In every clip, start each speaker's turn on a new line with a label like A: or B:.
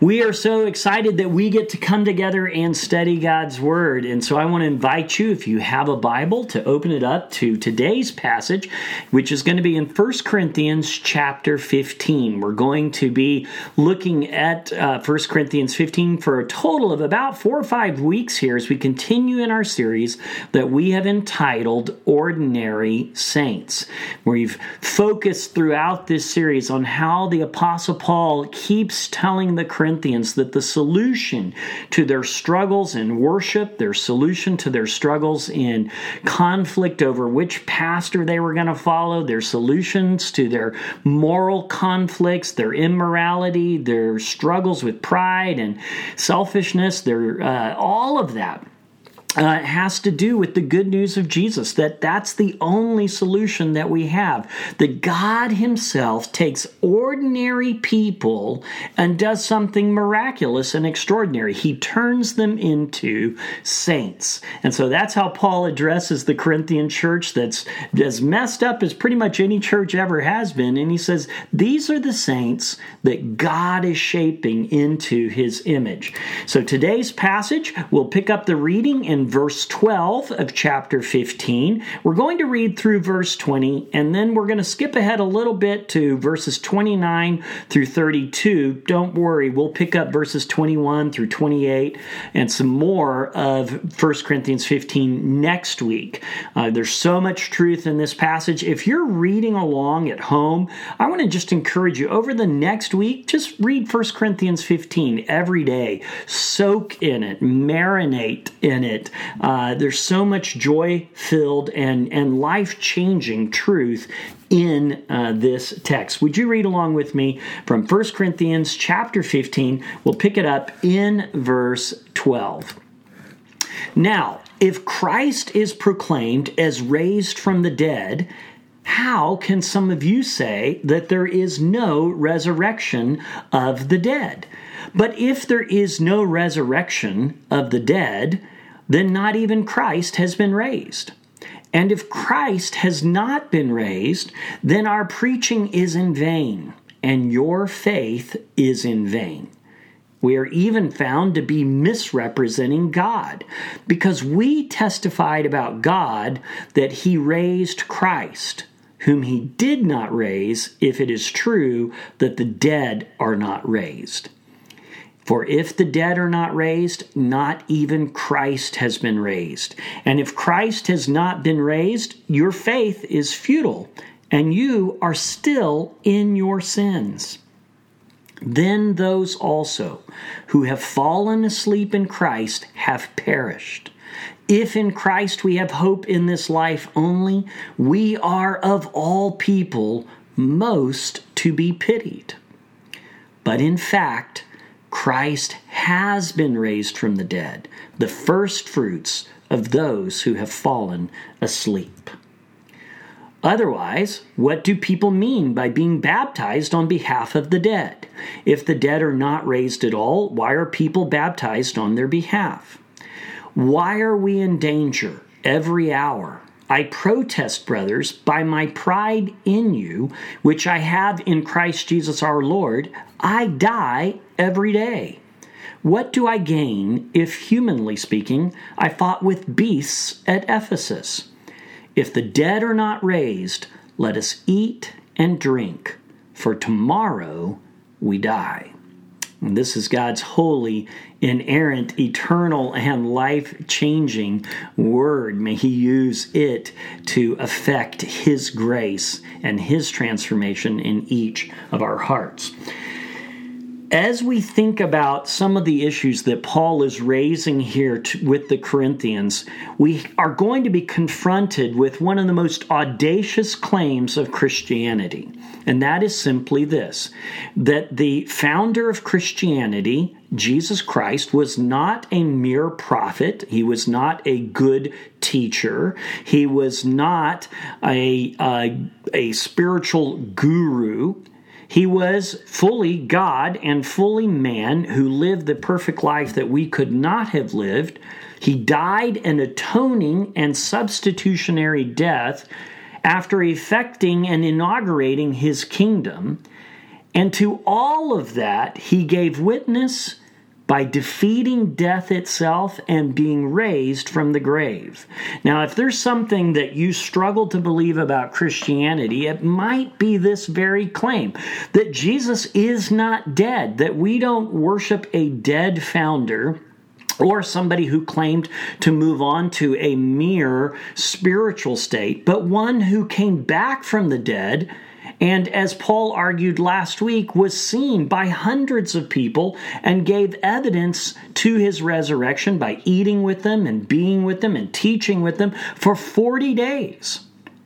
A: We are so excited that we get to come together and study God's Word. And so I want to invite you, if you have a Bible, to open it up to today's passage, which is going to be in 1 Corinthians chapter 15. We're going to be looking at 1 Corinthians 15 for a total of about 4 or 5 weeks here as we continue in our series that we have entitled Ordinary Saints. We've focused throughout this series on how the Apostle Paul keeps telling the Corinthians that the solution to their struggles in worship, their solution to their struggles in conflict over which pastor they were going to follow, their solutions to their moral conflicts, their immorality, their struggles with pride and selfishness, all of that. Has to do with the good news of Jesus, that's the only solution that we have. That God himself takes ordinary people and does something miraculous and extraordinary. He turns them into saints. And so that's how Paul addresses the Corinthian church that's as messed up as pretty much any church ever has been. And he says, these are the saints that God is shaping into his image. So today's passage, we'll pick up the reading in verse 12 of chapter 15. We're going to read through verse 20, and then we're going to skip ahead a little bit to verses 29 through 32. Don't worry, we'll pick up verses 21 through 28 and some more of 1 Corinthians 15 next week. There's so much truth in this passage. If you're reading along at home, I want to just encourage you, over the next week, just read 1 Corinthians 15 every day. Soak in it, marinate in it. There's so much joy-filled and life-changing truth in this text. Would you read along with me from 1 Corinthians chapter 15? We'll pick it up in verse 12. Now, if Christ is proclaimed as raised from the dead, how can some of you say that there is no resurrection of the dead? But if there is no resurrection of the dead, then not even Christ has been raised. And if Christ has not been raised, then our preaching is in vain, and your faith is in vain. We are even found to be misrepresenting God, because we testified about God that he raised Christ, whom he did not raise, if it is true that the dead are not raised. For if the dead are not raised, not even Christ has been raised. And if Christ has not been raised, your faith is futile, and you are still in your sins. Then those also who have fallen asleep in Christ have perished. If in Christ we have hope in this life only, we are of all people most to be pitied. But in fact, Christ has been raised from the dead, the first fruits of those who have fallen asleep. Otherwise, what do people mean by being baptized on behalf of the dead? If the dead are not raised at all, why are people baptized on their behalf? Why are we in danger every hour? I protest, brothers, by my pride in you, which I have in Christ Jesus our Lord, I die every day. What do I gain if, humanly speaking, I fought with beasts at Ephesus? If the dead are not raised, let us eat and drink, for tomorrow we die. And this is God's holy, inerrant, eternal, and life-changing word. May he use it to effect his grace and his transformation in each of our hearts. As we think about some of the issues that Paul is raising here with the Corinthians, we are going to be confronted with one of the most audacious claims of Christianity. And that is simply this, that the founder of Christianity, Jesus Christ, was not a mere prophet. He was not a good teacher. He was not a spiritual guru. He was fully God and fully man who lived the perfect life that we could not have lived. He died an atoning and substitutionary death after effecting and inaugurating his kingdom. And to all of that, he gave witness by defeating death itself and being raised from the grave. Now, if there's something that you struggle to believe about Christianity, it might be this very claim, that Jesus is not dead, that we don't worship a dead founder or somebody who claimed to move on to a mere spiritual state, but one who came back from the dead, and as Paul argued last week, was seen by hundreds of people and gave evidence to his resurrection by eating with them and being with them and teaching with them for 40 days.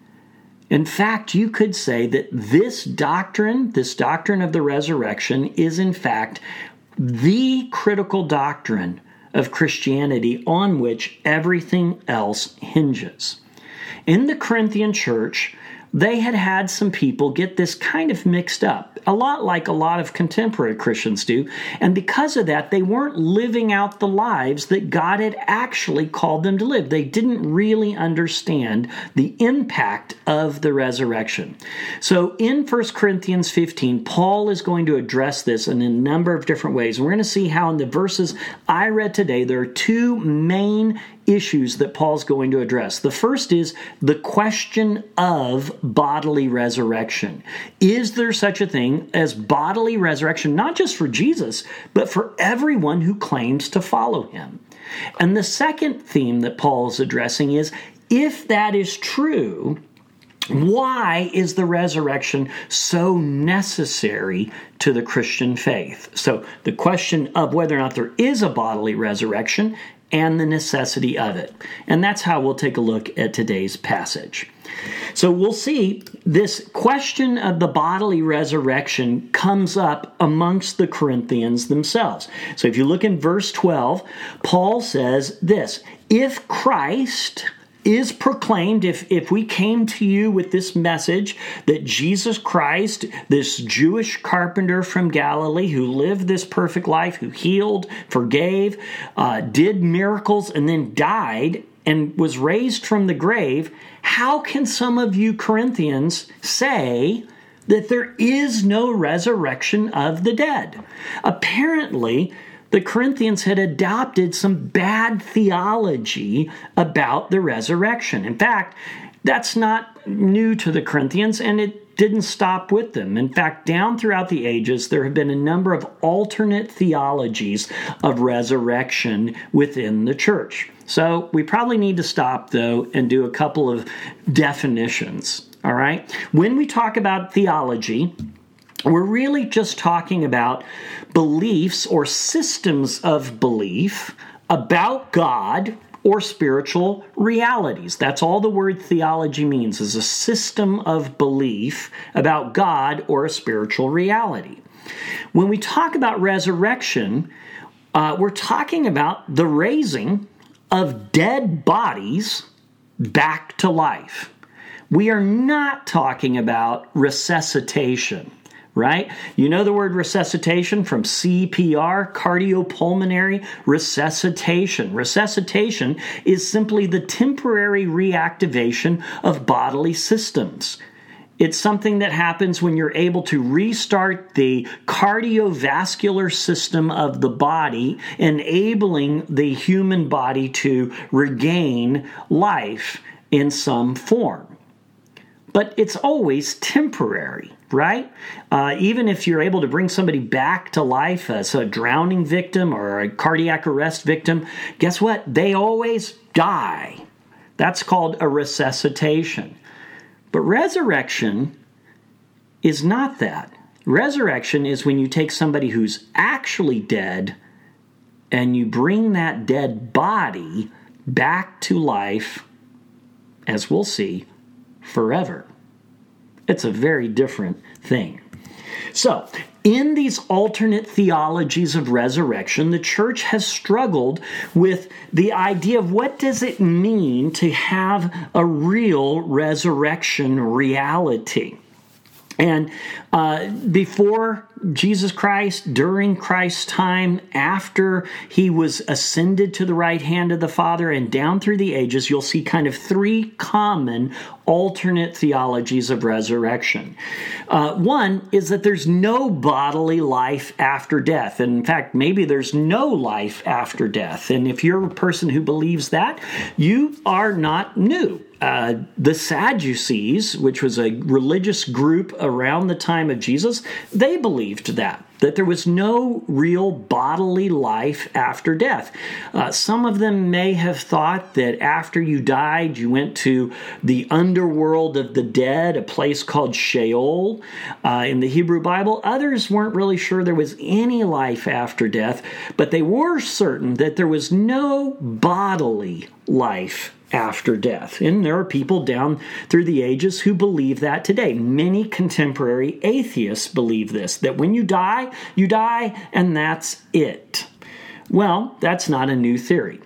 A: In fact, you could say that this doctrine of the resurrection, is in fact the critical doctrine of Christianity on which everything else hinges. In the Corinthian church, they had some people get this kind of mixed up, a lot like a lot of contemporary Christians do, and because of that, they weren't living out the lives that God had actually called them to live. They didn't really understand the impact of the resurrection. So in 1 Corinthians 15, Paul is going to address this in a number of different ways. We're going to see how in the verses I read today, there are two main issues that Paul's going to address. The first is the question of bodily resurrection. Is there such a thing as bodily resurrection, not just for Jesus, but for everyone who claims to follow him? And the second theme that Paul is addressing is, if that is true, why is the resurrection so necessary to the Christian faith? So the question of whether or not there is a bodily resurrection and the necessity of it. And that's how we'll take a look at today's passage. So we'll see this question of the bodily resurrection comes up amongst the Corinthians themselves. So if you look in verse 12, Paul says this: if Christ is proclaimed, if we came to you with this message that Jesus Christ, this Jewish carpenter from Galilee who lived this perfect life, who healed, forgave, did miracles, and then died and was raised from the grave, how can some of you Corinthians say that there is no resurrection of the dead? Apparently, the Corinthians had adopted some bad theology about the resurrection. In fact, that's not new to the Corinthians, and it didn't stop with them. In fact, down throughout the ages, there have been a number of alternate theologies of resurrection within the church. So we probably need to stop, though, and do a couple of definitions, all right? When we talk about theology, we're really just talking about beliefs or systems of belief about God or spiritual realities. That's all the word theology means, is a system of belief about God or a spiritual reality. When we talk about resurrection, we're talking about the raising of dead bodies back to life. We are not talking about resuscitation. Right? You know the word resuscitation from CPR, cardiopulmonary resuscitation. Resuscitation is simply the temporary reactivation of bodily systems. It's something that happens when you're able to restart the cardiovascular system of the body, enabling the human body to regain life in some form. But it's always temporary, right? Even if you're able to bring somebody back to life as a drowning victim or a cardiac arrest victim, guess what? They always die. That's called a resuscitation. But resurrection is not that. Resurrection is when you take somebody who's actually dead and you bring that dead body back to life, as we'll see, forever. It's a very different thing. So, in these alternate theologies of resurrection, the church has struggled with the idea of what does it mean to have a real resurrection reality. And before Jesus Christ, during Christ's time, after he was ascended to the right hand of the Father and down through the ages, you'll see kind of three common alternate theologies of resurrection. One is that there's no bodily life after death. And in fact, maybe there's no life after death. And if you're a person who believes that, you are not new. The Sadducees, which was a religious group around the time of Jesus, they believed that there was no real bodily life after death. Some of them may have thought that after you died, you went to the underworld of the dead, a place called Sheol in the Hebrew Bible. Others weren't really sure there was any life after death, but they were certain that there was no bodily life after death. And there are people down through the ages who believe that today. Many contemporary atheists believe this, that when you die, and that's it. Well, that's not a new theory.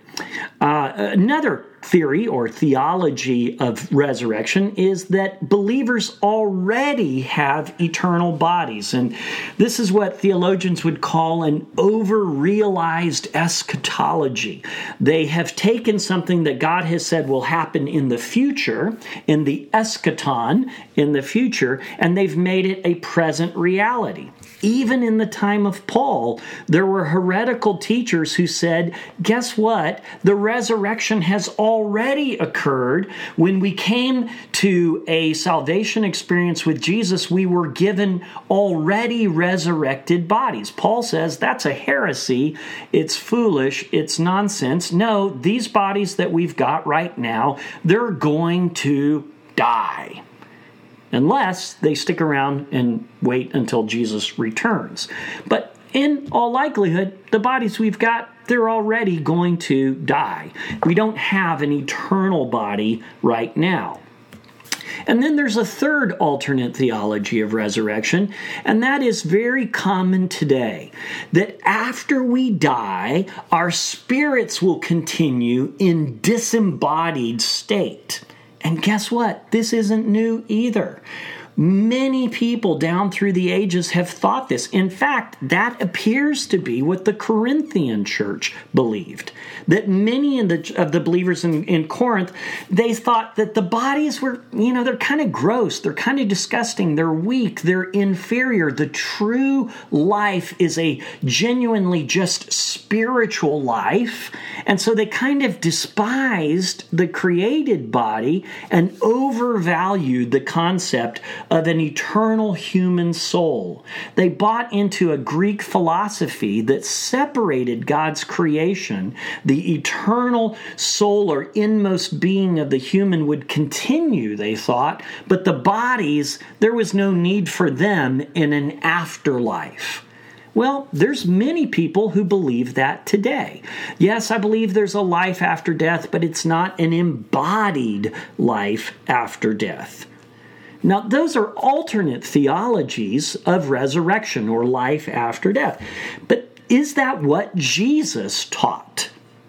A: Another theory or theology of resurrection is that believers already have eternal bodies. And this is what theologians would call an over-realized eschatology. They have taken something that God has said will happen in the future, in the eschaton, in the future, and they've made it a present reality. Even in the time of Paul, there were heretical teachers who said, guess what? The resurrection has already occurred. When we came to a salvation experience with Jesus, we were given already resurrected bodies. Paul says that's a heresy. It's foolish. It's nonsense. No, these bodies that we've got right now, they're going to die, unless they stick around and wait until Jesus returns. But in all likelihood, the bodies we've got, they're already going to die. We don't have an eternal body right now. And then there's a third alternate theology of resurrection, and that is very common today, that after we die, our spirits will continue in disembodied state. And guess what? This isn't new either. Many people down through the ages have thought this. In fact, that appears to be what the Corinthian church believed. That many of the believers in Corinth, they thought that the bodies were, they're kind of gross, they're kind of disgusting, they're weak, they're inferior. The true life is a genuinely just spiritual life. And so they kind of despised the created body and overvalued the concept of an eternal human soul. They bought into a Greek philosophy that separated God's creation. The eternal soul or inmost being of the human would continue, they thought, but the bodies, there was no need for them in an afterlife. Well, there's many people who believe that today. Yes, I believe there's a life after death, but it's not an embodied life after death. Now, those are alternate theologies of resurrection or life after death. But is that what Jesus taught?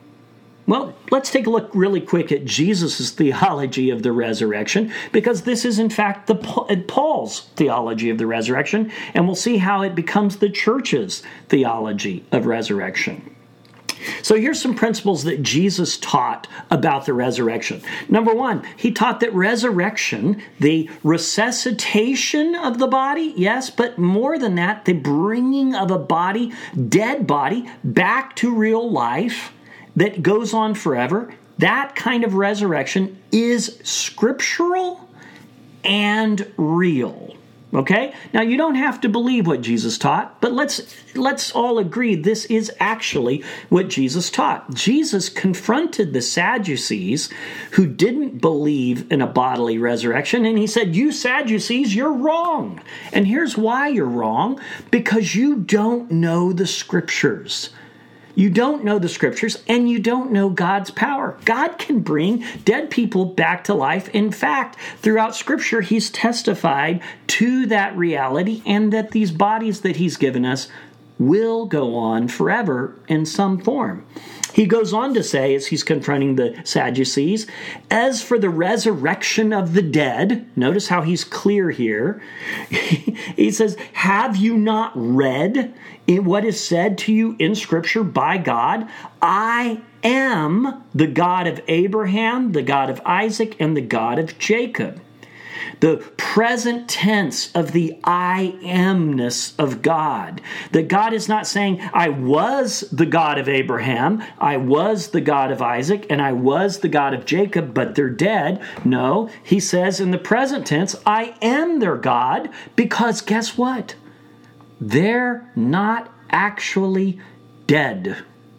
A: Well, let's take a look really quick at Jesus' theology of the resurrection, because this is in fact Paul's theology of the resurrection, and we'll see how it becomes the church's theology of resurrection. So here's some principles that Jesus taught about the resurrection. Number one, he taught that resurrection, the resuscitation of the body, yes, but more than that, the bringing of a dead body, back to real life that goes on forever, that kind of resurrection is scriptural and real. Okay? Now, you don't have to believe what Jesus taught, but let's all agree this is actually what Jesus taught. Jesus confronted the Sadducees who didn't believe in a bodily resurrection, and he said, "You Sadducees, you're wrong." And here's why you're wrong: because you don't know the Scriptures. You don't know the Scriptures, and you don't know God's power. God can bring dead people back to life. In fact, throughout Scripture, He's testified to that reality and that these bodies that He's given us will go on forever in some form. He goes on to say, as he's confronting the Sadducees, as for the resurrection of the dead, notice how he's clear here. He says, have you not read in what is said to you in Scripture by God? I am the God of Abraham, the God of Isaac, and the God of Jacob. The present tense of the I amness of God. That God is not saying, I was the God of Abraham, I was the God of Isaac, and I was the God of Jacob, but they're dead. No, he says in the present tense, I am their God, because guess what? They're not actually dead.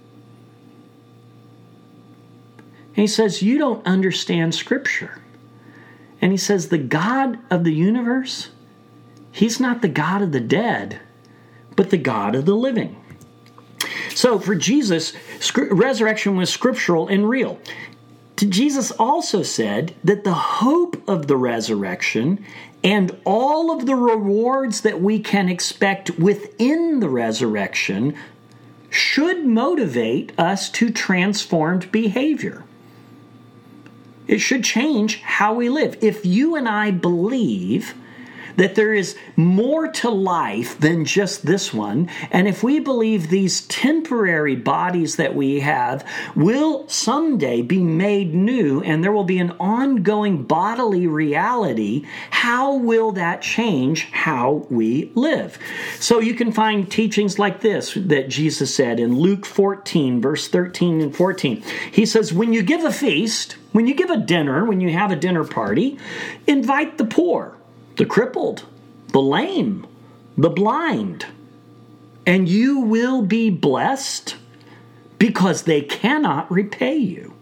A: And he says, you don't understand Scripture. And he says, the God of the universe, he's not the God of the dead, but the God of the living. So for Jesus, resurrection was scriptural and real. Jesus also said that the hope of the resurrection and all of the rewards that we can expect within the resurrection should motivate us to transformed behavior. It should change how we live. If you and I believe that there is more to life than just this one, and if we believe these temporary bodies that we have will someday be made new and there will be an ongoing bodily reality, how will that change how we live? So you can find teachings like this that Jesus said in Luke 14, verse 13 and 14. He says, when you give a feast, when you give a dinner, when you have a dinner party, invite the poor, the crippled, the lame, the blind, and you will be blessed because they cannot repay you.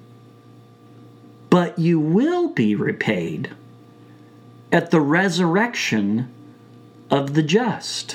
A: But you will be repaid at the resurrection of the just.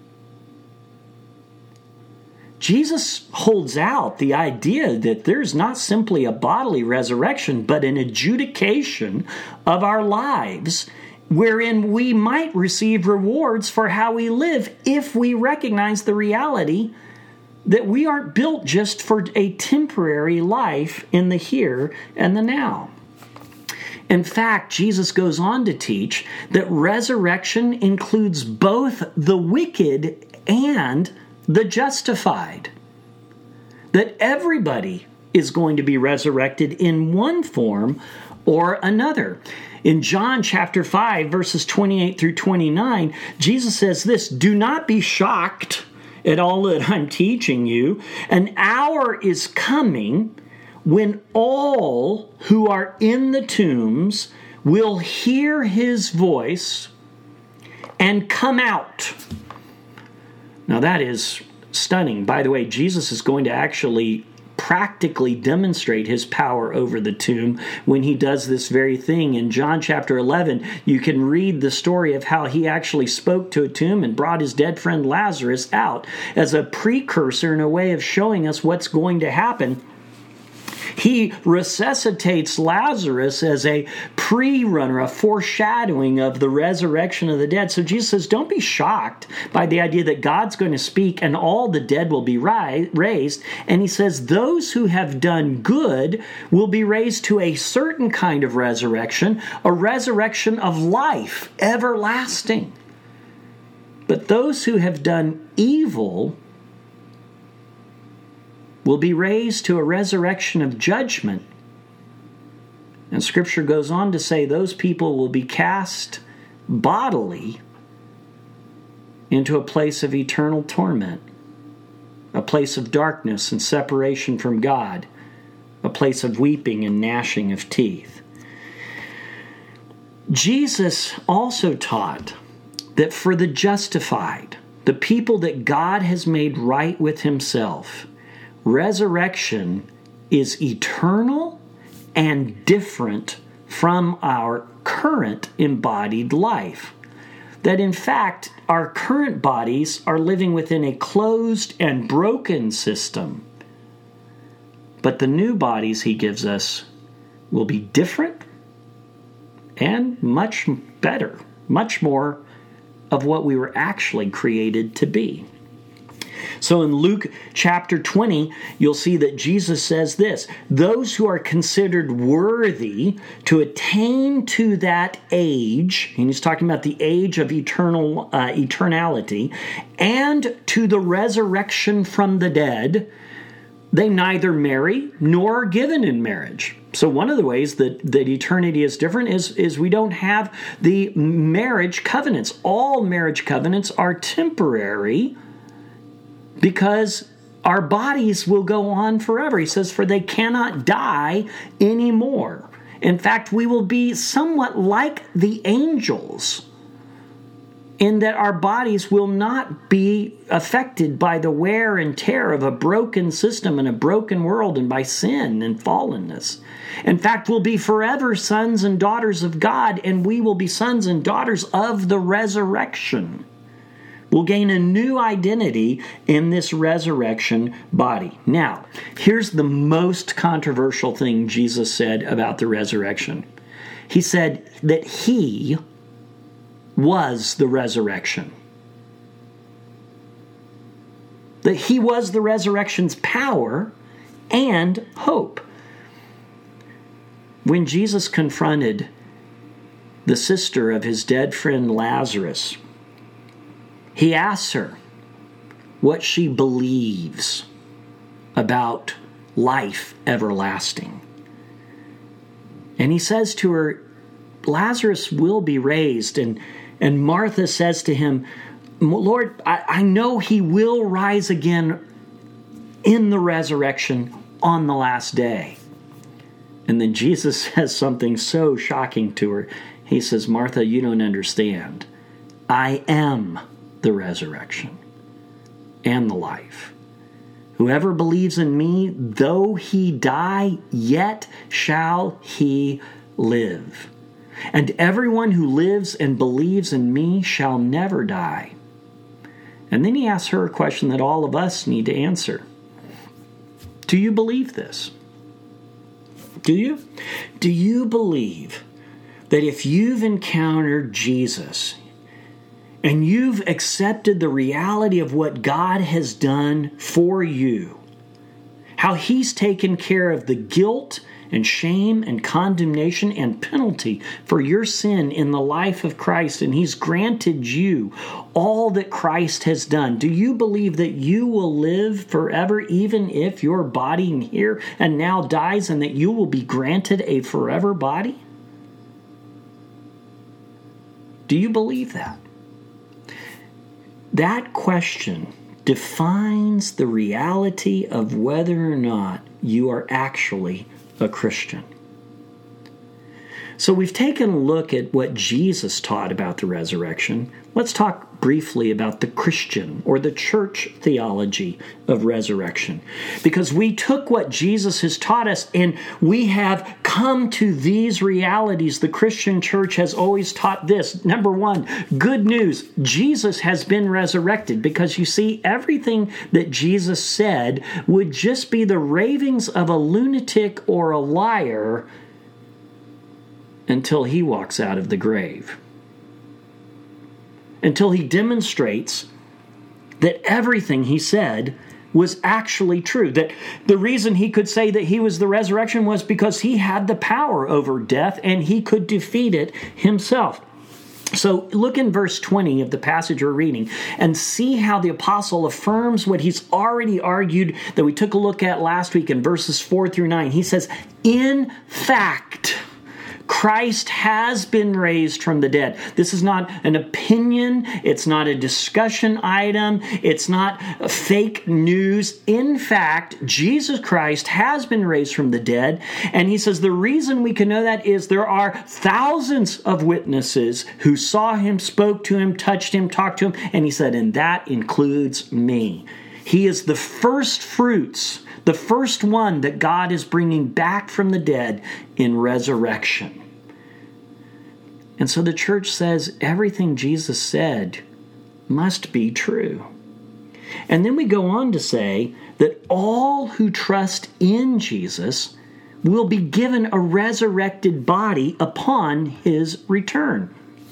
A: Jesus holds out the idea that there's not simply a bodily resurrection, but an adjudication of our lives wherein we might receive rewards for how we live if we recognize the reality that we aren't built just for a temporary life in the here and the now. In fact, Jesus goes on to teach that resurrection includes both the wicked and the justified. That everybody is going to be resurrected in one form or another. In John chapter 5, verses 28 through 29, Jesus says this, do not be shocked at all that I'm teaching you. An hour is coming when all who are in the tombs will hear his voice and come out. Now that is stunning. By the way, Jesus is going to actually practically demonstrate his power over the tomb when he does this very thing. In John chapter 11, you can read the story of how he actually spoke to a tomb and brought his dead friend Lazarus out as a precursor and a way of showing us what's going to happen. He resuscitates Lazarus as a pre-runner, a foreshadowing of the resurrection of the dead. So Jesus says, don't be shocked by the idea that God's going to speak and all the dead will be raised. And he says, those who have done good will be raised to a certain kind of resurrection, a resurrection of life, everlasting. But those who have done evil will be raised to a resurrection of judgment. And Scripture goes on to say those people will be cast bodily into a place of eternal torment, a place of darkness and separation from God, a place of weeping and gnashing of teeth. Jesus also taught that for the justified, the people that God has made right with himself, resurrection is eternal and different from our current embodied life. That in fact, our current bodies are living within a closed and broken system. But the new bodies he gives us will be different and much better, much more of what we were actually created to be. So in Luke chapter 20, you'll see that Jesus says this: those who are considered worthy to attain to that age, and he's talking about the age of eternality, and to the resurrection from the dead, they neither marry nor are given in marriage. So one of the ways that eternity is different is we don't have the marriage covenants. All marriage covenants are temporary because our bodies will go on forever. He says, for they cannot die anymore. In fact, we will be somewhat like the angels in that our bodies will not be affected by the wear and tear of a broken system and a broken world and by sin and fallenness. In fact, we'll be forever sons and daughters of God, and we will be sons and daughters of the resurrection. We'll gain a new identity in this resurrection body. Now, here's the most controversial thing Jesus said about the resurrection. He said that He was the resurrection. That He was the resurrection's power and hope. When Jesus confronted the sister of his dead friend Lazarus, He asks her what she believes about life everlasting. And He says to her, Lazarus will be raised. And Martha says to Him, Lord, I know he will rise again in the resurrection on the last day. And then Jesus says something so shocking to her. He says, Martha, you don't understand. I am the resurrection and the life. Whoever believes in me, though he die, yet shall he live. And everyone who lives and believes in me shall never die. And then He asks her a question that all of us need to answer. Do you believe this? Do you? Do you believe that if you've encountered Jesus and you've accepted the reality of what God has done for you, how He's taken care of the guilt and shame and condemnation and penalty for your sin in the life of Christ, and He's granted you all that Christ has done, do you believe that you will live forever even if your body here and now dies, and that you will be granted a forever body? Do you believe that? That question defines the reality of whether or not you are actually a Christian. So we've taken a look at what Jesus taught about the resurrection. Let's talk briefly about the Christian or the church theology of resurrection. Because we took what Jesus has taught us and we have come to these realities. The Christian church has always taught this. Number one, good news. Jesus has been resurrected, because you see, everything that Jesus said would just be the ravings of a lunatic or a liar until He walks out of the grave. Until He demonstrates that everything He said was actually true. That the reason He could say that He was the resurrection was because He had the power over death and He could defeat it Himself. So look in verse 20 of the passage we're reading and see how the apostle affirms what he's already argued that we took a look at last week in verses 4 through 9. He says, in fact, Christ has been raised from the dead. This is not an opinion. It's not a discussion item. It's not fake news. In fact, Jesus Christ has been raised from the dead. And he says the reason we can know that is there are thousands of witnesses who saw Him, spoke to Him, touched Him, talked to Him. And he said, and that includes me. He is the first fruits, the first one that God is bringing back from the dead in resurrection. And so the church says everything Jesus said must be true. And then we go on to say that all who trust in Jesus will be given a resurrected body upon His return.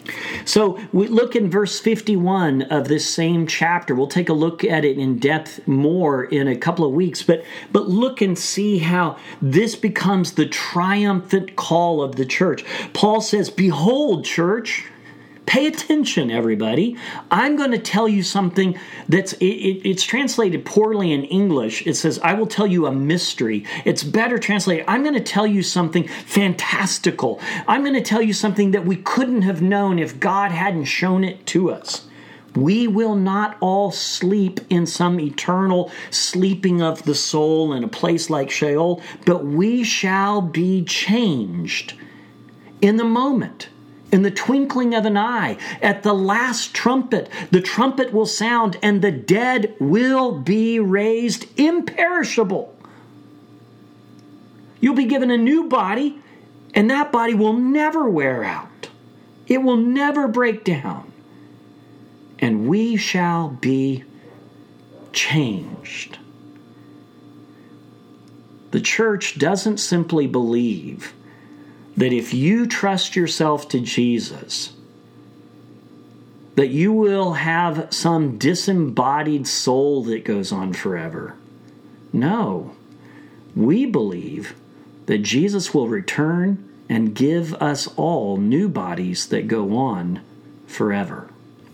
A: So we look in verse 51 of this same chapter. We'll take a look at it in depth more in a couple of weeks, but look and see how this becomes the triumphant call of the church. Paul says, "Behold, church," pay attention, everybody. I'm going to tell you something it's translated poorly in English. It says, "I will tell you a mystery." It's better translated, "I'm going to tell you something fantastical. I'm going to tell you something that we couldn't have known if God hadn't shown it to us. We will not all sleep in some eternal sleeping of the soul in a place like Sheol, but we shall be changed in the moment. In the twinkling of an eye, at the last trumpet, the trumpet will sound, and the dead will be raised imperishable. You'll be given a new body, and that body will never wear out. It will never break down. And we shall be changed. The church doesn't simply believe that if you trust yourself to Jesus, that you will have some disembodied soul that goes on forever. No, we believe that Jesus will return and give us all new bodies that go on forever.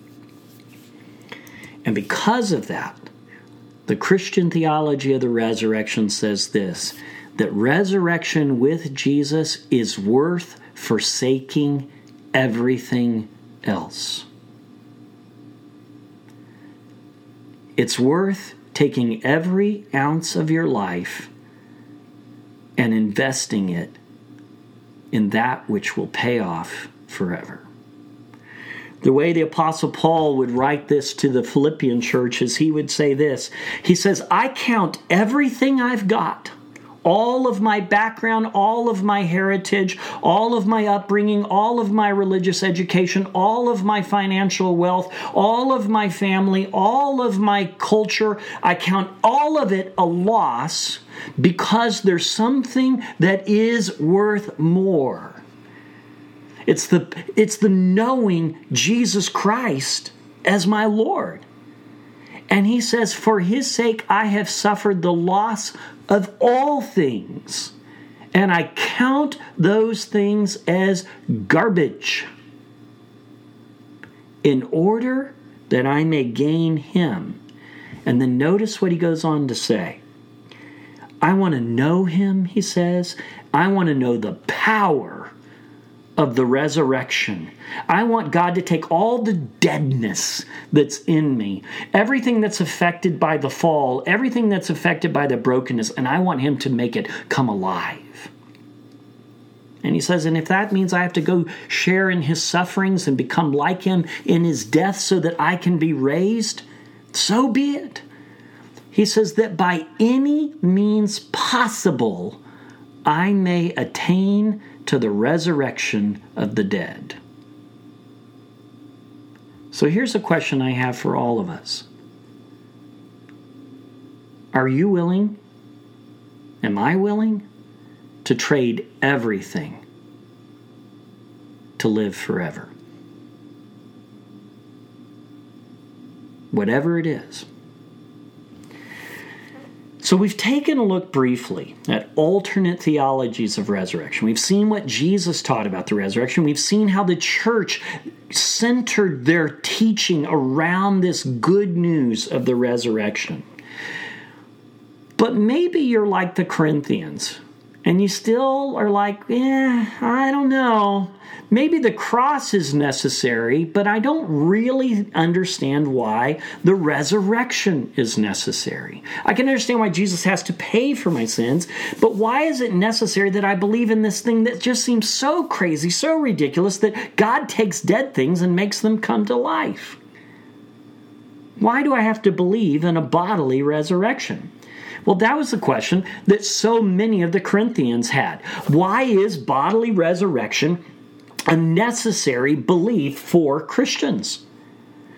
A: And because of that, the Christian theology of the resurrection says this, that resurrection with Jesus is worth forsaking everything else. It's worth taking every ounce of your life and investing it in that which will pay off forever. The way the Apostle Paul would write this to the Philippian church is he would say this. He says, "I count everything I've got, all of my background, all of my heritage, all of my upbringing, all of my religious education, all of my financial wealth, all of my family, all of my culture, I count all of it a loss because there's something that is worth more. It's the knowing Jesus Christ as my Lord." And he says, "For his sake I have suffered the loss of all things, and I count those things as garbage, in order that I may gain him." And then notice what he goes on to say. I want to know him, he says. I want to know the power of the resurrection. I want God to take all the deadness that's in me, everything that's affected by the fall, everything that's affected by the brokenness, and I want him to make it come alive. And he says, and if that means I have to go share in his sufferings and become like him in his death so that I can be raised, so be it. He says that by any means possible, I may attain to the resurrection of the dead. So here's a question I have for all of us. Are you willing? Am I willing to trade everything to live forever? Whatever it is. So we've taken a look briefly at alternate theologies of resurrection. We've seen what Jesus taught about the resurrection. We've seen how the church centered their teaching around this good news of the resurrection. But maybe you're like the Corinthians, and you still are like, I don't know. Maybe the cross is necessary, but I don't really understand why the resurrection is necessary. I can understand why Jesus has to pay for my sins, but why is it necessary that I believe in this thing that just seems so crazy, so ridiculous, that God takes dead things and makes them come to life? Why do I have to believe in a bodily resurrection? Well, that was the question that so many of the Corinthians had. Why is bodily resurrection a necessary belief for Christians?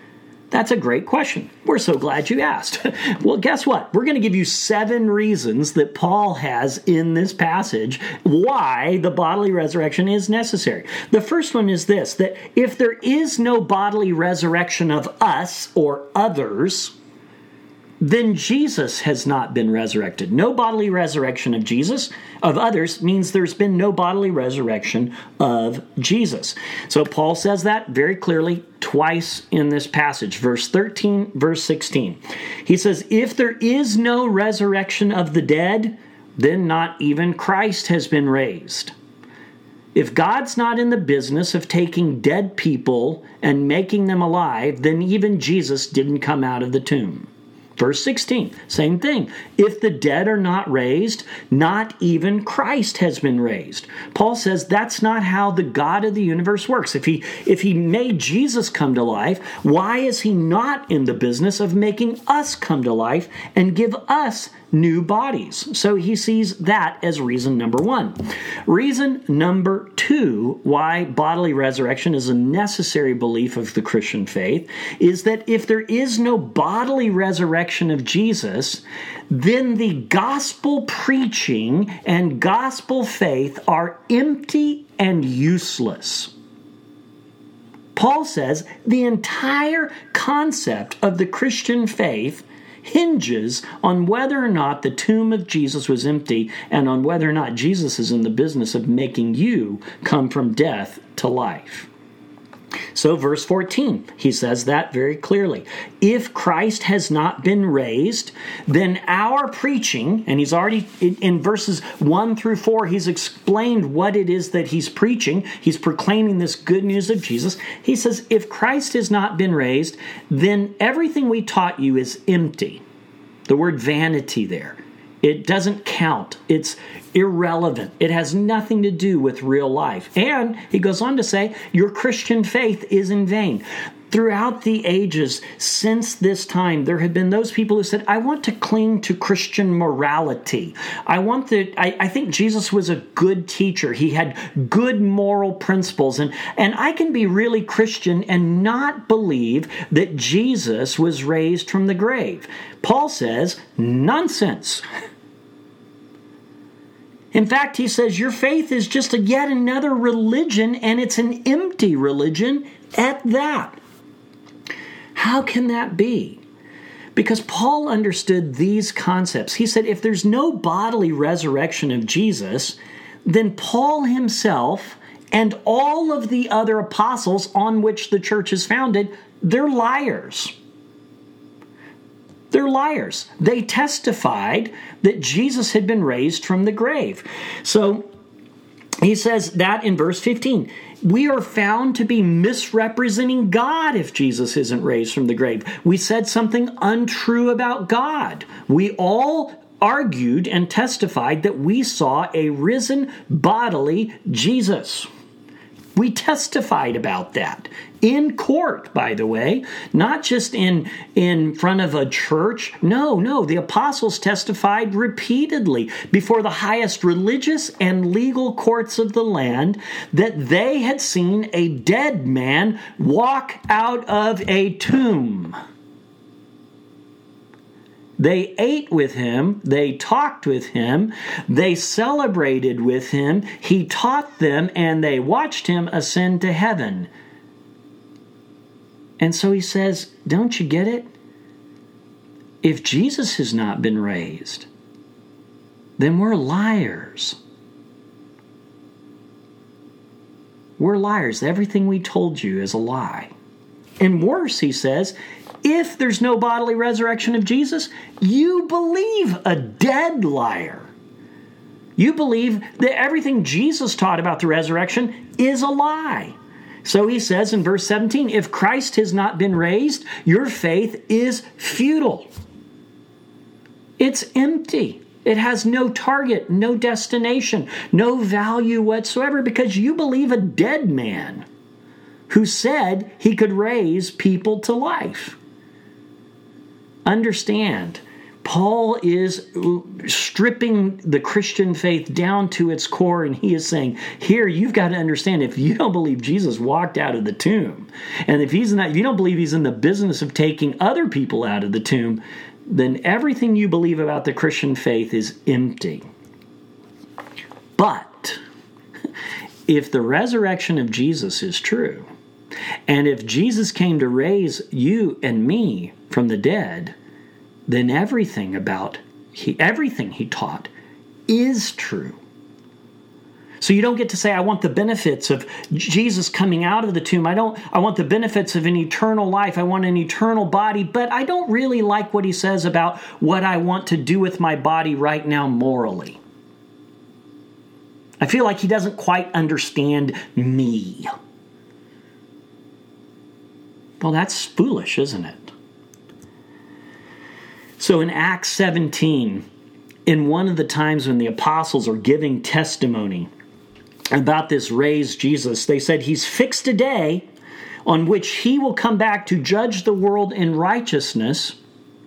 A: That's a great question. We're so glad you asked. Well, guess what? We're going to give you 7 reasons that Paul has in this passage why the bodily resurrection is necessary. The first one is this, that if there is no bodily resurrection of us or others, then Jesus has not been resurrected. No bodily resurrection of Jesus, of others, means there's been no bodily resurrection of Jesus. So Paul says that very clearly twice in this passage, verse 13, verse 16. He says, if there is no resurrection of the dead, then not even Christ has been raised. If God's not in the business of taking dead people and making them alive, then even Jesus didn't come out of the tomb. Verse 16, same thing. If the dead are not raised, not even Christ has been raised. Paul says that's not how the God of the universe works. If he made Jesus come to life, why is he not in the business of making us come to life and give us new bodies? So he sees that as reason number 1. Reason number 2, why bodily resurrection is a necessary belief of the Christian faith, is that if there is no bodily resurrection of Jesus, then the gospel preaching and gospel faith are empty and useless. Paul says the entire concept of the Christian faith hinges on whether or not the tomb of Jesus was empty and on whether or not Jesus is in the business of making you come from death to life. So verse 14, he says that very clearly. If Christ has not been raised, then our preaching, and he's already, in verses 1 through 4, he's explained what it is that he's preaching. He's proclaiming this good news of Jesus. He says, if Christ has not been raised, then everything we taught you is empty. The word vanity there. It doesn't count. It's irrelevant. It has nothing to do with real life. And he goes on to say, your Christian faith is in vain. Throughout the ages, since this time, there have been those people who said, I want to cling to Christian morality. I think Jesus was a good teacher. He had good moral principles. And I can be really Christian and not believe that Jesus was raised from the grave. Paul says, nonsense. In fact, he says your faith is just yet another religion, and it's an empty religion at that. How can that be? Because Paul understood these concepts. He said if there's no bodily resurrection of Jesus, then Paul himself and all of the other apostles on which the church is founded, they're liars. They're liars. They testified that Jesus had been raised from the grave. So he says that in verse 15. We are found to be misrepresenting God if Jesus isn't raised from the grave. We said something untrue about God. We all argued and testified that we saw a risen bodily Jesus. We testified about that in court, by the way, not just in front of a church. No, the apostles testified repeatedly before the highest religious and legal courts of the land that they had seen a dead man walk out of a tomb. They ate with him, they talked with him, they celebrated with him, he taught them, and they watched him ascend to heaven. And so he says, don't you get it? If Jesus has not been raised, then we're liars. We're liars. Everything we told you is a lie. And worse, he says, if there's no bodily resurrection of Jesus, you believe a dead liar. You believe that everything Jesus taught about the resurrection is a lie. So he says in verse 17, if Christ has not been raised, your faith is futile. It's empty. It has no target, no destination, no value whatsoever because you believe a dead man who said he could raise people to life. Understand, Paul is stripping the Christian faith down to its core, and he is saying, here, you've got to understand, if you don't believe Jesus walked out of the tomb, and if you don't believe he's in the business of taking other people out of the tomb, then everything you believe about the Christian faith is empty. But if the resurrection of Jesus is true, and if Jesus came to raise you and me from the dead, then everything he taught is true. So you don't get to say, I want the benefits of Jesus coming out of the tomb. I want the benefits of an eternal life. I want an eternal body, but I don't really like what he says about what I want to do with my body right now morally. I feel like he doesn't quite understand me. Well, that's foolish, isn't it? So in Acts 17, in one of the times when the apostles are giving testimony about this raised Jesus, they said he's fixed a day on which he will come back to judge the world in righteousness.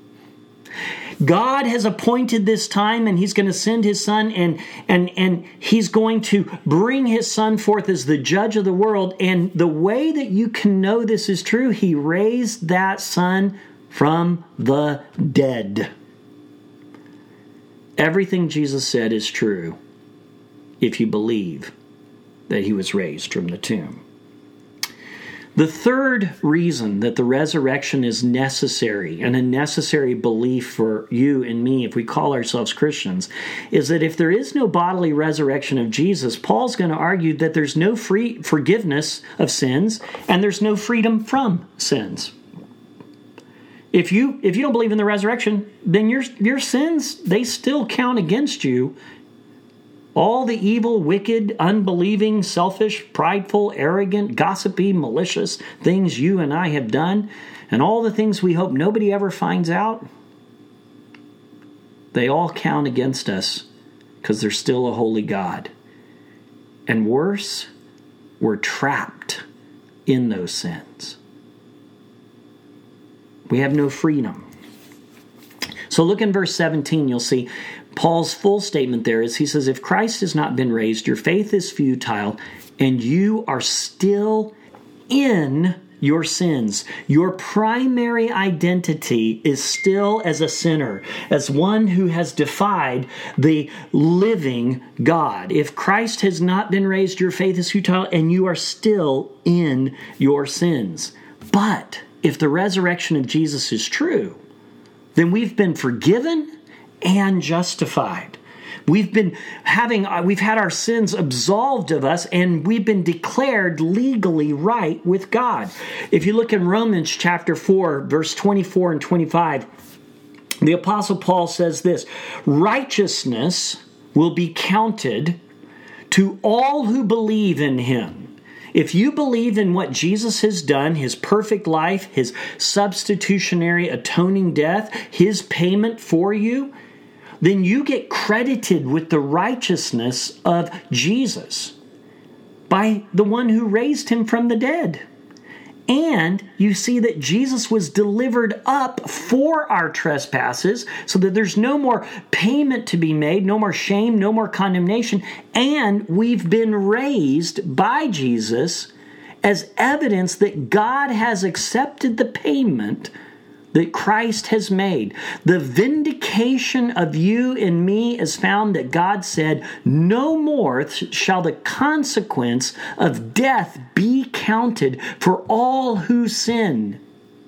A: God has appointed this time, and he's going to send his son, and he's going to bring his son forth as the judge of the world. And the way that you can know this is true, he raised that son from the dead. Everything Jesus said is true if you believe that he was raised from the tomb. The third reason that the resurrection is necessary, and a necessary belief for you and me if we call ourselves Christians, is that if there is no bodily resurrection of Jesus, Paul's going to argue that there's no free forgiveness of sins and there's no freedom from sins. If you don't believe in the resurrection, then your sins, they still count against you. All the evil, wicked, unbelieving, selfish, prideful, arrogant, gossipy, malicious things you and I have done, and all the things we hope nobody ever finds out, they all count against us because there's still a holy God. And worse, we're trapped in those sins. We have no freedom. So look in verse 17, you'll see Paul's full statement there is, he says, if Christ has not been raised, your faith is futile, and you are still in your sins. Your primary identity is still as a sinner, as one who has defied the living God. If Christ has not been raised, your faith is futile, and you are still in your sins. But if the resurrection of Jesus is true, then we've been forgiven and justified. We've had our sins absolved of us, and we've been declared legally right with God. If you look in Romans chapter 4, verse 24 and 25, the Apostle Paul says this, righteousness will be counted to all who believe in him. If you believe in what Jesus has done, his perfect life, his substitutionary atoning death, his payment for you, then you get credited with the righteousness of Jesus by the one who raised him from the dead. And you see that Jesus was delivered up for our trespasses so that there's no more payment to be made, no more shame, no more condemnation. And we've been raised by Jesus as evidence that God has accepted the payment that Christ has made. The vindication of you and me is found that God said, no more shall the consequence of death be counted for all who sin.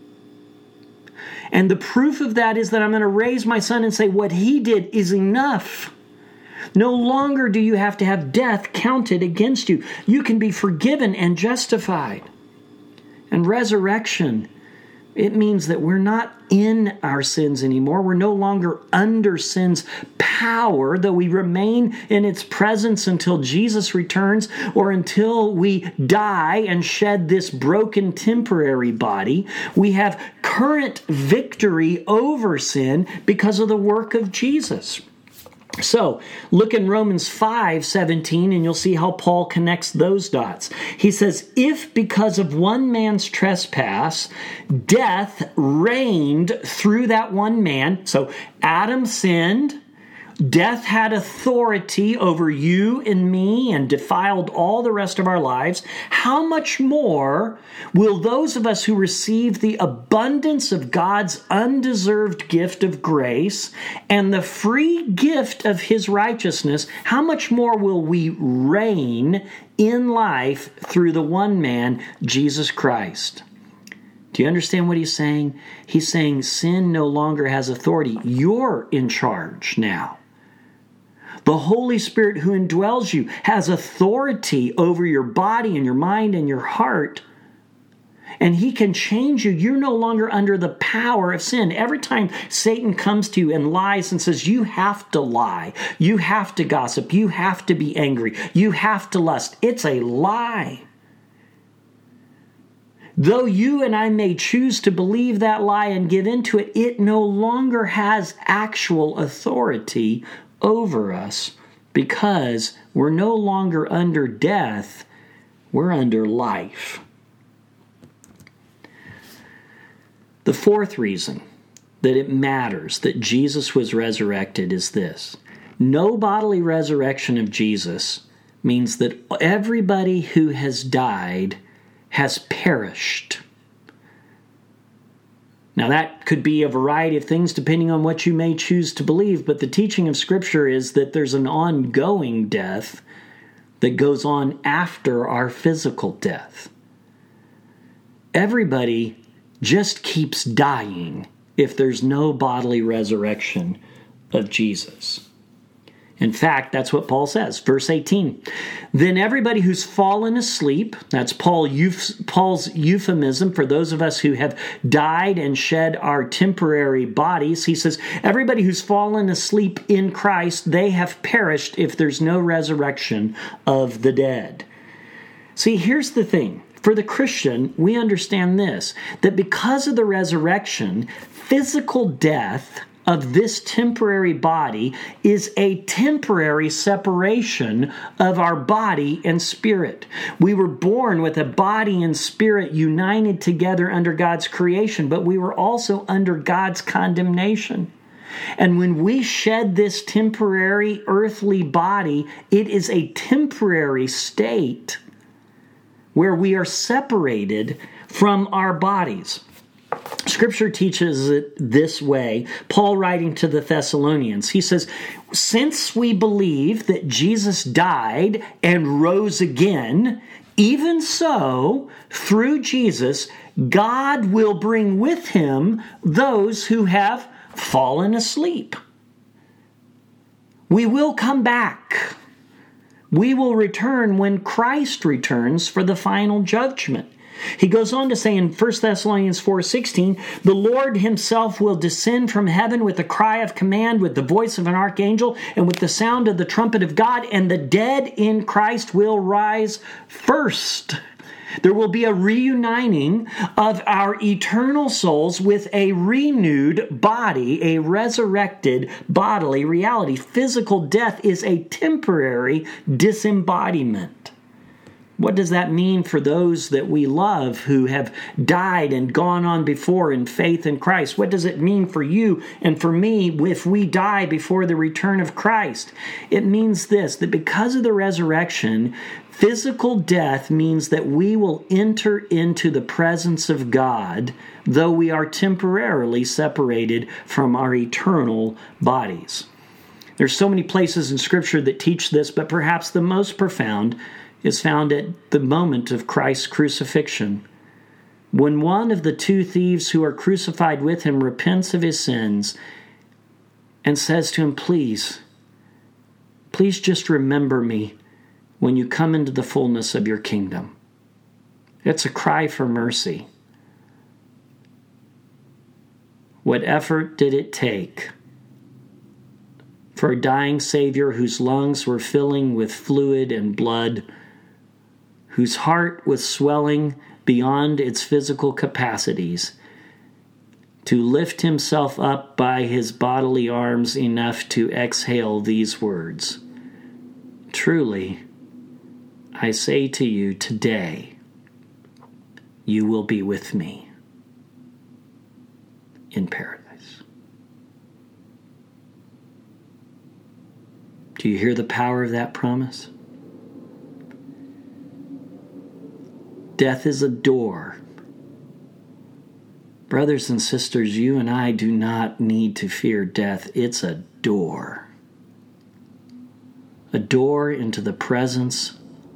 A: And the proof of that is that I'm going to raise my son and say what he did is enough. No longer do you have to have death counted against you. You can be forgiven and justified. And resurrection, it means that we're not in our sins anymore. We're no longer under sin's power, though we remain in its presence until Jesus returns or until we die and shed this broken temporary body. We have current victory over sin because of the work of Jesus. So look in Romans 5:17, and you'll see how Paul connects those dots. He says, if because of one man's trespass, death reigned through that one man, so Adam sinned, death had authority over you and me and defiled all the rest of our lives, how much more will those of us who receive the abundance of God's undeserved gift of grace and the free gift of His righteousness, how much more will we reign in life through the one man, Jesus Christ? Do you understand what he's saying? He's saying sin no longer has authority. You're in charge now. The Holy Spirit who indwells you has authority over your body and your mind and your heart. And He can change you. You're no longer under the power of sin. Every time Satan comes to you and lies and says, you have to lie, you have to gossip, you have to be angry, you have to lust, it's a lie. Though you and I may choose to believe that lie and give into it, it no longer has actual authority over us, because we're no longer under death, we're under life. The fourth reason that it matters that Jesus was resurrected is this: no bodily resurrection of Jesus means that everybody who has died has perished. Now, that could be a variety of things depending on what you may choose to believe, but the teaching of Scripture is that there's an ongoing death that goes on after our physical death. Everybody just keeps dying if there's no bodily resurrection of Jesus. In fact, that's what Paul says. Verse 18, then everybody who's fallen asleep, that's Paul's euphemism for those of us who have died and shed our temporary bodies. He says, everybody who's fallen asleep in Christ, they have perished if there's no resurrection of the dead. See, here's the thing. For the Christian, we understand this, that because of the resurrection, physical death of this temporary body is a temporary separation of our body and spirit. We were born with a body and spirit united together under God's creation, but we were also under God's condemnation. And when we shed this temporary earthly body, it is a temporary state where we are separated from our bodies. Scripture teaches it this way. Paul writing to the Thessalonians, he says, since we believe that Jesus died and rose again, even so, through Jesus, God will bring with Him those who have fallen asleep. We will come back. We will return when Christ returns for the final judgment. He goes on to say in 1 Thessalonians 4:16, the Lord Himself will descend from heaven with a cry of command, with the voice of an archangel, and with the sound of the trumpet of God, and the dead in Christ will rise first. There will be a reuniting of our eternal souls with a renewed body, a resurrected bodily reality. Physical death is a temporary disembodiment. What does that mean for those that we love who have died and gone on before in faith in Christ? What does it mean for you and for me if we die before the return of Christ? It means this, that because of the resurrection, physical death means that we will enter into the presence of God, though we are temporarily separated from our eternal bodies. There's so many places in Scripture that teach this, but perhaps the most profound is found at the moment of Christ's crucifixion. When one of the two thieves who are crucified with Him repents of his sins and says to Him, please just remember me when you come into the fullness of your kingdom. It's a cry for mercy. What effort did it take for a dying Savior whose lungs were filling with fluid and blood, whose heart was swelling beyond its physical capacities, to lift himself up by his bodily arms enough to exhale these words, "Truly, I say to you today, you will be with me in paradise." Do you hear the power of that promise? Death is a door. Brothers and sisters, you and I do not need to fear death. It's a door. A door into the presence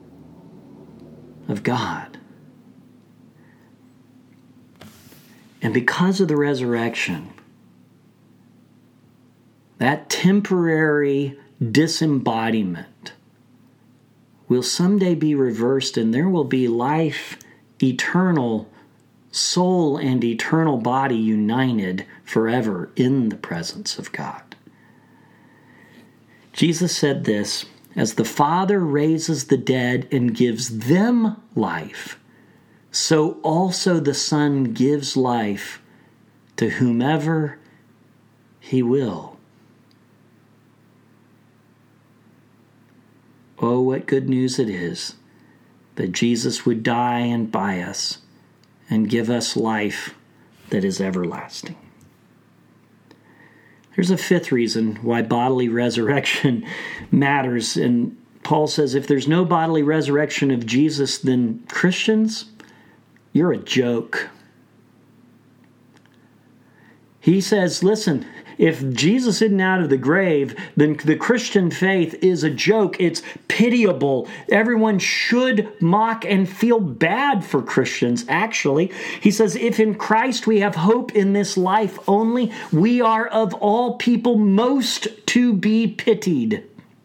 A: of God. And because of the resurrection, that temporary disembodiment will someday be reversed, and there will be life, eternal soul and eternal body united forever in the presence of God. Jesus said this, "As the Father raises the dead and gives them life, so also the Son gives life to whomever he will." Oh, what good news it is that Jesus would die and buy us and give us life that is everlasting. There's a fifth reason why bodily resurrection matters. And Paul says, if there's no bodily resurrection of Jesus, then Christians, you're a joke. He says, listen, if Jesus isn't out of the grave, then the Christian faith is a joke. It's pitiable. Everyone should mock and feel bad for Christians, actually. He says, if in Christ we have hope in this life only, we are of all people most to be pitied.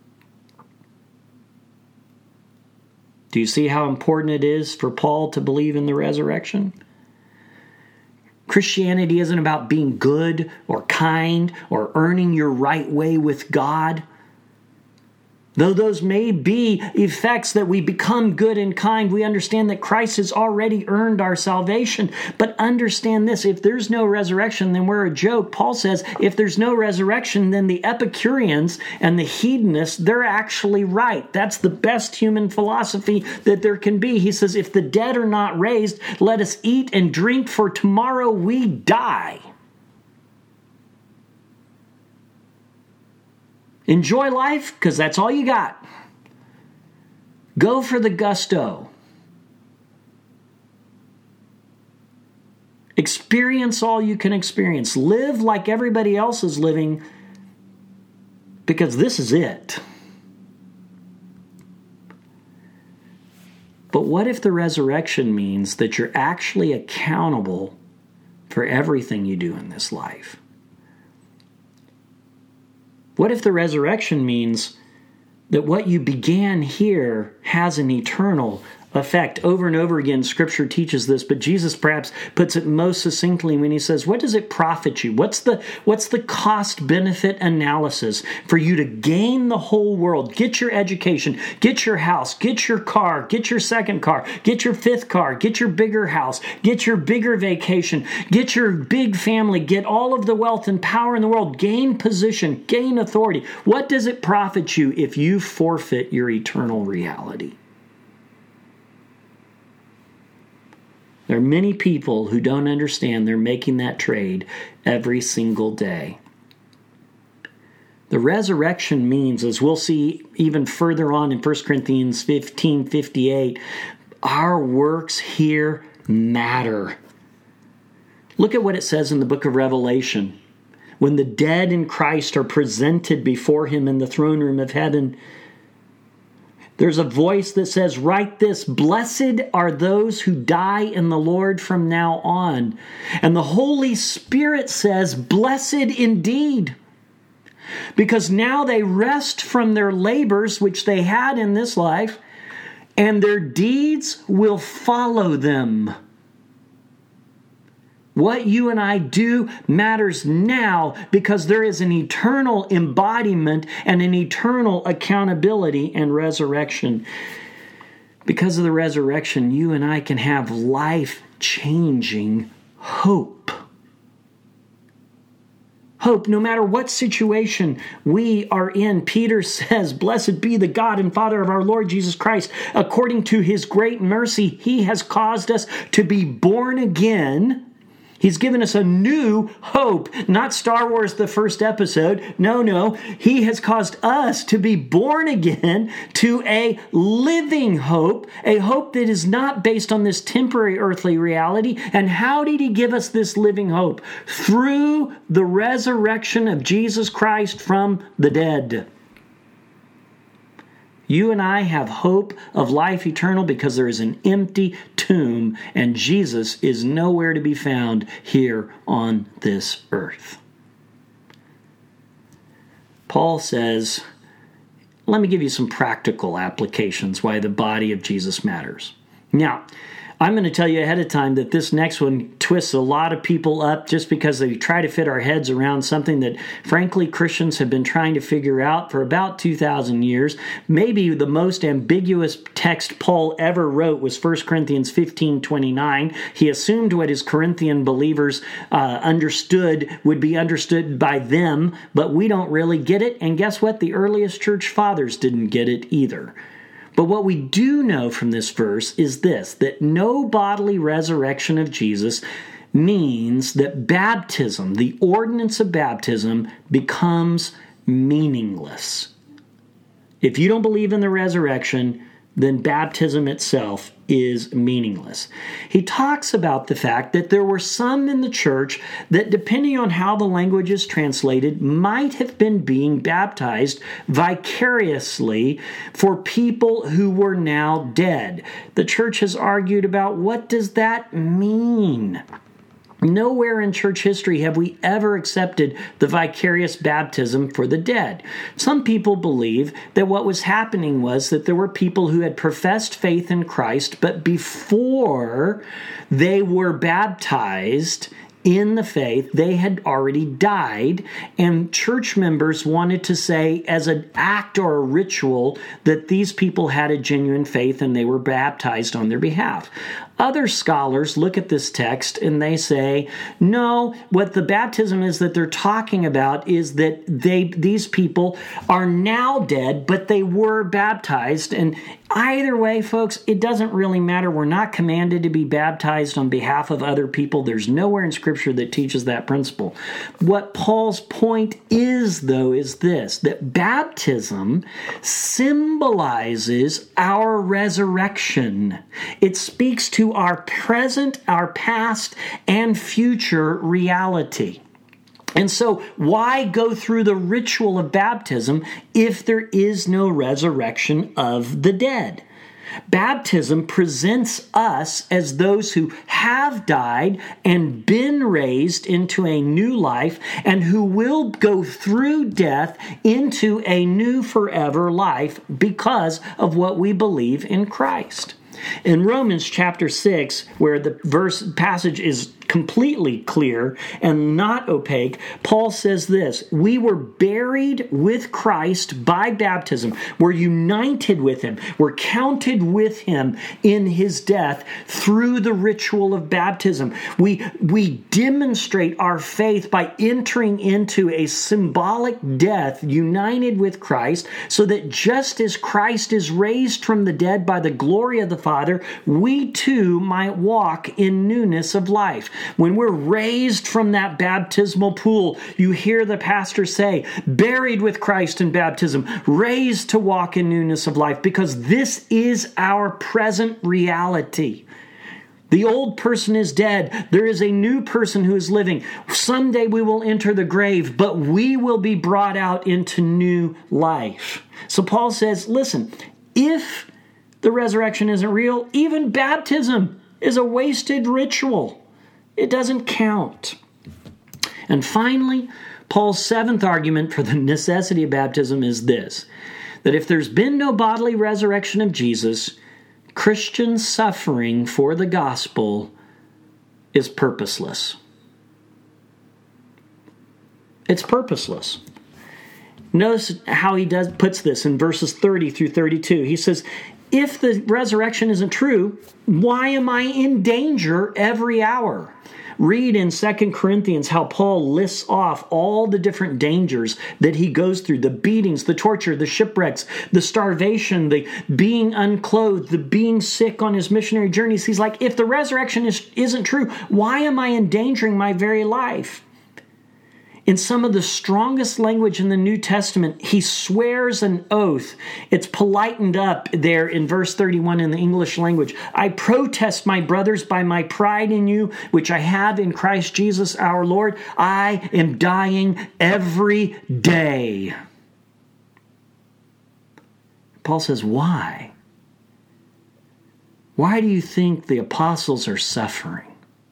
A: Do you see how important it is for Paul to believe in the resurrection? Christianity isn't about being good or kind or earning your right way with God. Though those may be effects that we become good and kind, we understand that Christ has already earned our salvation. But understand this, if there's no resurrection, then we're a joke. Paul says, if there's no resurrection, then the Epicureans and the hedonists, they're actually right. That's the best human philosophy that there can be. He says, if the dead are not raised, let us eat and drink, for tomorrow we die. Enjoy life, because that's all you got. Go for the gusto. Experience all you can experience. Live like everybody else is living, because this is it. But what if the resurrection means that you're actually accountable for everything you do in this life? What if the resurrection means that what you began here has an eternal effect? Over and over again, Scripture teaches this, but Jesus perhaps puts it most succinctly when he says, what does it profit you? What's the cost-benefit analysis for you to gain the whole world? Get your education, get your house, get your car, get your second car, get your fifth car, get your bigger house, get your bigger vacation, get your big family, get all of the wealth and power in the world, gain position, gain authority. What does it profit you if you forfeit your eternal reality? There are many people who don't understand they're making that trade every single day. The resurrection means, as we'll see even further on in 1 Corinthians 15:58, our works here matter. Look at what it says in the book of Revelation. When the dead in Christ are presented before him in the throne room of heaven, there's a voice that says, write this, blessed are those who die in the Lord from now on. And the Holy Spirit says, blessed indeed. Because now they rest from their labors, which they had in this life, and their deeds will follow them. What you and I do matters now, because there is an eternal embodiment and an eternal accountability and resurrection. Because of the resurrection, you and I can have life-changing hope. hope no matter what situation we are in. Peter says, "Blessed be the God and Father of our Lord Jesus Christ. According to his great mercy, he has caused us to be born again." He's given us a new hope, not Star Wars, the first episode. No. He has caused us to be born again to a living hope, a hope that is not based on this temporary earthly reality. And how did he give us this living hope? Through the resurrection of Jesus Christ from the dead. You and I have hope of life eternal because there is an empty tomb and Jesus is nowhere to be found here on this earth. Paul says, let me give you some practical applications why the body of Jesus matters. Now, I'm going to tell you ahead of time that this next one twists a lot of people up just because they try to fit our heads around something that, frankly, Christians have been trying to figure out for about 2,000 years. Maybe the most ambiguous text Paul ever wrote was 1 Corinthians 15:29. He assumed what his Corinthian believers understood would be understood by them, but we don't really get it. And guess what? The earliest church fathers didn't get it either. But what we do know from this verse is this, that no bodily resurrection of Jesus means that baptism, the ordinance of baptism, becomes meaningless. If you don't believe in the resurrection, then baptism itself is meaningless. He talks about the fact that there were some in the church that, depending on how the language is translated, might have been being baptized vicariously for people who were now dead. The church has argued about what does that mean? Nowhere in church history have we ever accepted the vicarious baptism for the dead. Some people believe that what was happening was that there were people who had professed faith in Christ, but before they were baptized in the faith, they had already died, and church members wanted to say as an act or a ritual that these people had a genuine faith and they were baptized on their behalf. Other scholars look at this text and they say, no, what the baptism is that they're talking about is that these people are now dead, but they were baptized. And either way, folks, it doesn't really matter. We're not commanded to be baptized on behalf of other people. There's nowhere in Scripture that teaches that principle. What Paul's point is, though, is this, that baptism symbolizes our resurrection. It speaks to our present, our past, and future reality. And so why go through the ritual of baptism if there is no resurrection of the dead? Baptism presents us as those who have died and been raised into a new life and who will go through death into a new forever life because of what we believe in Christ. In Romans chapter 6, where the passage is completely clear and not opaque, Paul says this, we were buried with Christ by baptism. We're united with him. We're counted with him in his death through the ritual of baptism. We demonstrate our faith by entering into a symbolic death united with Christ, so that just as Christ is raised from the dead by the glory of the Father, we too might walk in newness of life. When we're raised from that baptismal pool, you hear the pastor say, buried with Christ in baptism, raised to walk in newness of life, because this is our present reality. The old person is dead. There is a new person who is living. Someday we will enter the grave, but we will be brought out into new life. So Paul says, listen, if the resurrection isn't real, even baptism is a wasted ritual. It doesn't count. And finally, Paul's seventh argument for the necessity of baptism is this, that if there's been no bodily resurrection of Jesus, Christian suffering for the gospel is purposeless. It's purposeless. Notice how he puts this in verses 30 through 32. He says, if the resurrection isn't true, why am I in danger every hour? Read in 2 Corinthians how Paul lists off all the different dangers that he goes through, the beatings, the torture, the shipwrecks, the starvation, the being unclothed, the being sick on his missionary journeys. He's like, if the resurrection isn't true, why am I endangering my very life? In some of the strongest language in the New Testament, he swears an oath. It's polightened up there in verse 31 in the English language. I protest, my brothers, by my pride in you, which I have in Christ Jesus our Lord. I am dying every day. Paul says, why? Why do you think the apostles are suffering?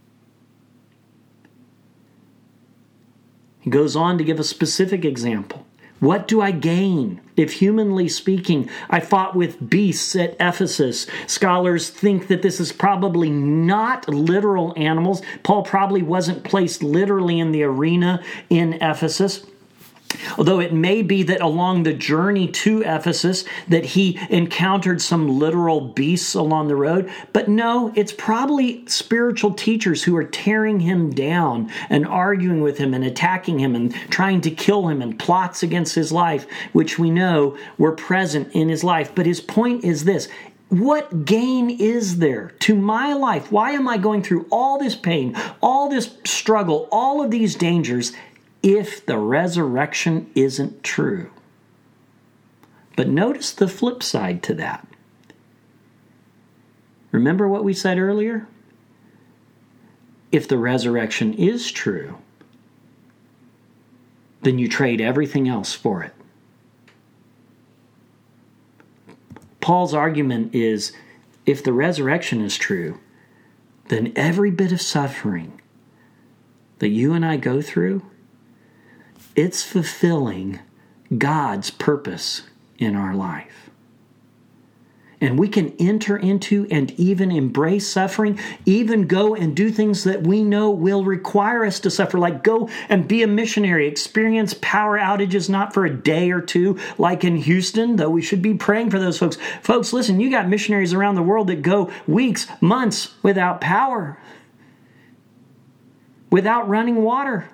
A: He goes on to give a specific example. What do I gain if, humanly speaking, I fought with beasts at Ephesus? Scholars think that this is probably not literal animals. Paul probably wasn't placed literally in the arena in Ephesus. Although it may be that along the journey to Ephesus that he encountered some literal beasts along the road. But no, it's probably spiritual teachers who are tearing him down and arguing with him and attacking him and trying to kill him, and plots against his life, which we know were present in his life. But his point is this: what gain is there to my life? Why am I going through all this pain, all this struggle, all of these dangers, if the resurrection isn't true? But notice the flip side to that. Remember what we said earlier? If the resurrection is true, then you trade everything else for it. Paul's argument is, if the resurrection is true, then every bit of suffering that you and I go through, it's fulfilling God's purpose in our life. And we can enter into and even embrace suffering, even go and do things that we know will require us to suffer, like go and be a missionary, experience power outages, not for a day or two, like in Houston, though we should be praying for those folks. Folks, listen, you got missionaries around the world that go weeks, months without power, without running water.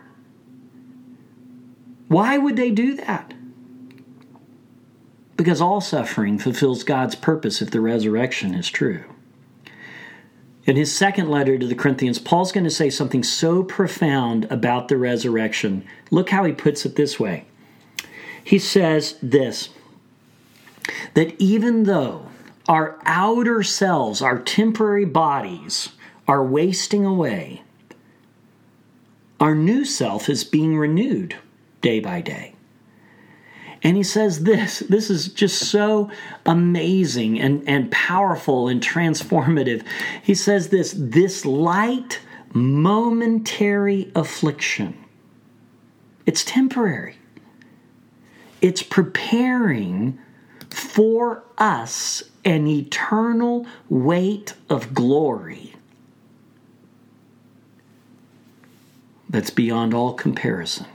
A: Why would they do that? Because all suffering fulfills God's purpose if the resurrection is true. In his second letter to the Corinthians, Paul's going to say something so profound about the resurrection. Look how he puts it this way. He says this, that even though our outer selves, our temporary bodies, are wasting away, our new self is being renewed day by day. And he says this is just so amazing and powerful and transformative. He says this light, momentary affliction, it's temporary. It's preparing for us an eternal weight of glory that's beyond all comparison.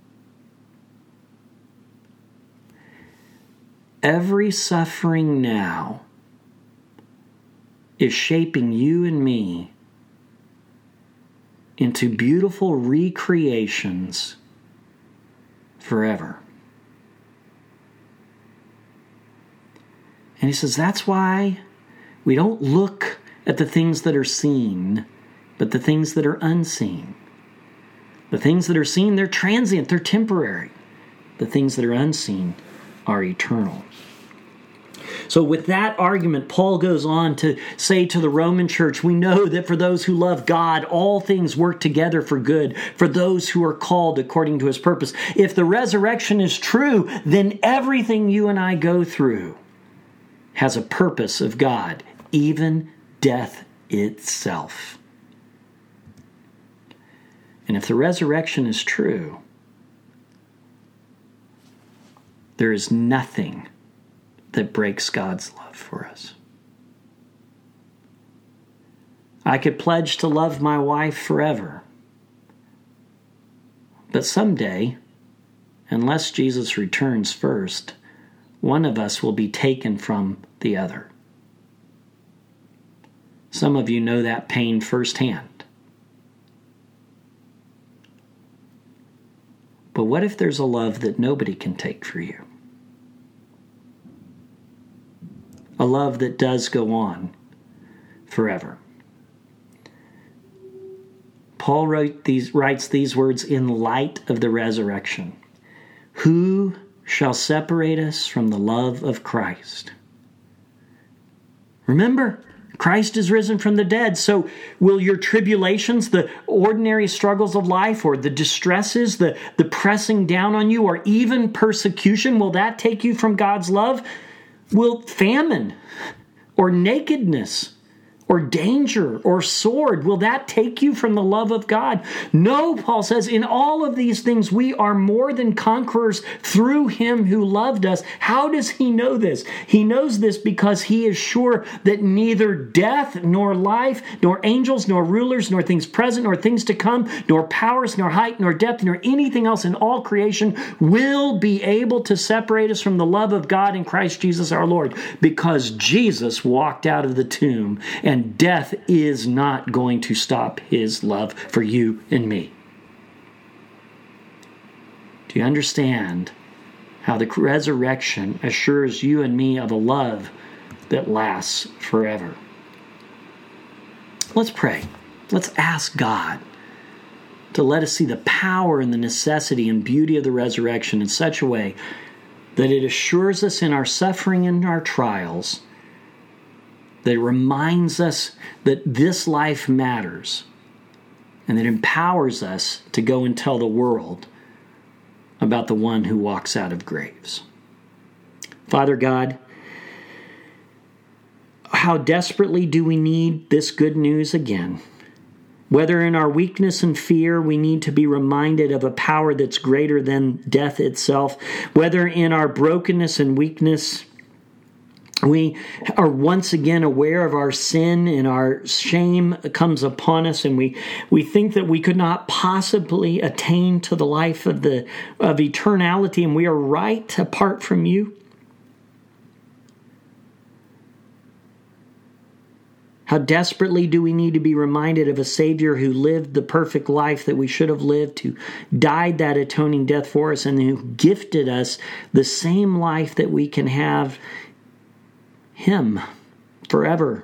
A: Every suffering now is shaping you and me into beautiful recreations forever. And he says that's why we don't look at the things that are seen, but the things that are unseen. The things that are seen, they're transient, they're temporary. The things that are unseen are eternal. So with that argument, Paul goes on to say to the Roman church, we know that for those who love God, all things work together for good, for those who are called according to his purpose. If the resurrection is true, then everything you and I go through has a purpose of God, even death itself. And if the resurrection is true, there is nothing that breaks God's love for us. I could pledge to love my wife forever, but someday, unless Jesus returns first, one of us will be taken from the other. Some of you know that pain firsthand. But what if there's a love that nobody can take for you? A love that does go on forever. Paul writes these words in light of the resurrection. Who shall separate us from the love of Christ? Remember, Christ is risen from the dead. So will your tribulations, the ordinary struggles of life, or the distresses, the pressing down on you, or even persecution, will that take you from God's love? Will famine or nakedness or danger or sword, will that take you from the love of God? No, Paul says, in all of these things we are more than conquerors through him who loved us. How does he know this? He knows this because he is sure that neither death nor life, nor angels, nor rulers, nor things present, nor things to come, nor powers, nor height, nor depth, nor anything else in all creation will be able to separate us from the love of God in Christ Jesus our Lord, because Jesus walked out of the tomb, and death is not going to stop his love for you and me. Do you understand how the resurrection assures you and me of a love that lasts forever? Let's pray. Let's ask God to let us see the power and the necessity and beauty of the resurrection in such a way that it assures us in our suffering and our trials, that it reminds us that this life matters, and that empowers us to go and tell the world about the one who walks out of graves. Father God, how desperately do we need this good news again? Whether in our weakness and fear we need to be reminded of a power that's greater than death itself, whether in our brokenness and weakness we are once again aware of our sin and our shame comes upon us, and we think that we could not possibly attain to the life of eternality, and we are right apart from you. How desperately do we need to be reminded of a Savior who lived the perfect life that we should have lived, who died that atoning death for us, and who gifted us the same life that we can have him forever.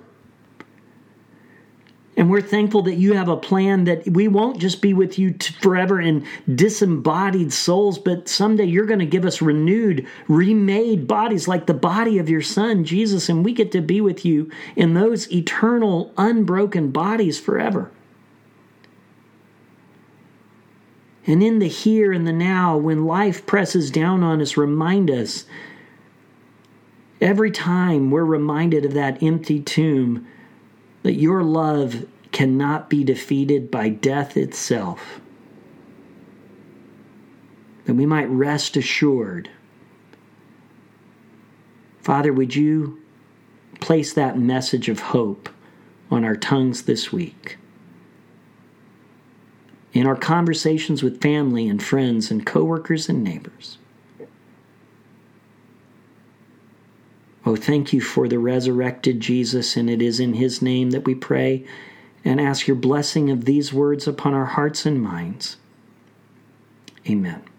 A: And we're thankful that you have a plan that we won't just be with you forever in disembodied souls, but someday you're going to give us renewed, remade bodies like the body of your Son, Jesus, and we get to be with you in those eternal, unbroken bodies forever. And in the here and the now, when life presses down on us, remind us, every time we're reminded of that empty tomb, that your love cannot be defeated by death itself, that we might rest assured. Father, would you place that message of hope on our tongues this week? In our conversations with family and friends and coworkers and neighbors. Oh, thank you for the resurrected Jesus, and it is in his name that we pray and ask your blessing of these words upon our hearts and minds. Amen.